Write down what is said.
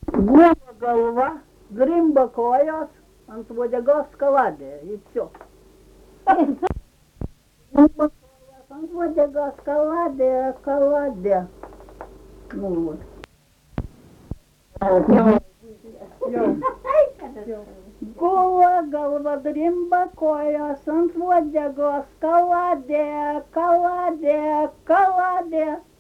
Gula galva, grimba kojos, ant uodegos kaladė. Ir все. Grimba kojos, ant uodegos kaladė. Nu, vat. Gula galva, grimba kojos, ant uodegos kaladė.